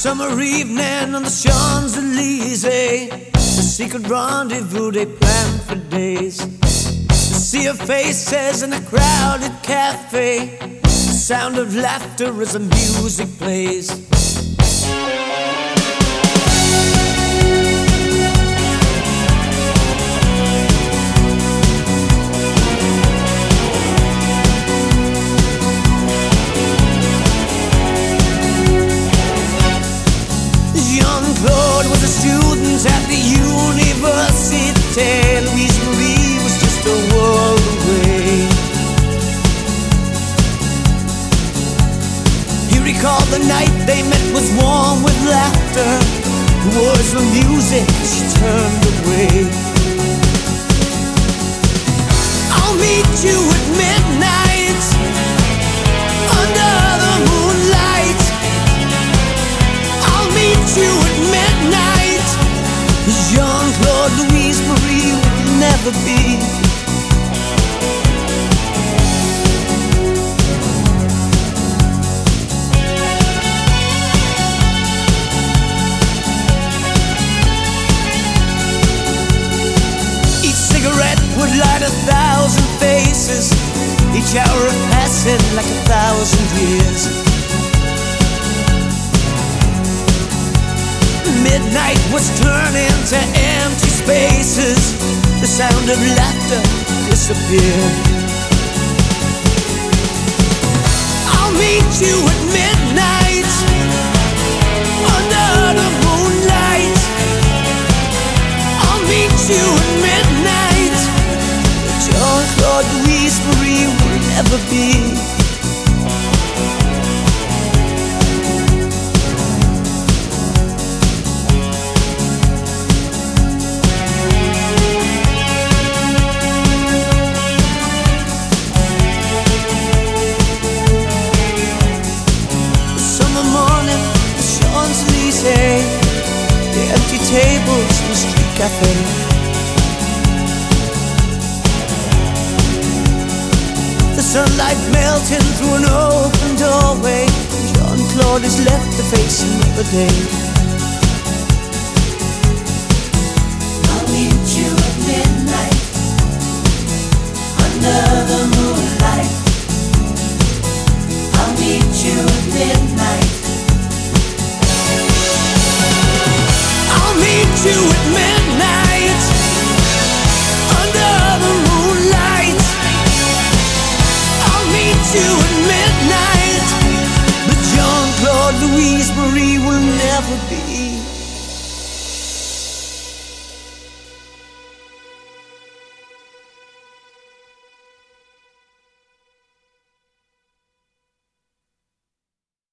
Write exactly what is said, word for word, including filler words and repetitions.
summer evening on the Champs-Elysees, the secret rendezvous they planned for days. The sea of faces in a crowded cafe, the sound of laughter as the music plays. Jean-Claude was a student at the Université. Louise Marie was just a world away. He recalled the night they met was warm with laughter. The words were music, she turned away. I'll meet you at midnight under the moonlight. I'll meet you at midnight. Jean-Claude, Louise Marie will never be. Each cigarette would light a thousand faces, each hour of passing like a thousand years. Midnight was turning to empty spaces. The sound of laughter disappeared. I'll meet you at midnight under the moonlight. I'll meet you at midnight. Jean-Claude, Louise Marie will never be. The empty tables in the street cafe. The sunlight melting through an open doorway. Jean-Claude is left to face another day.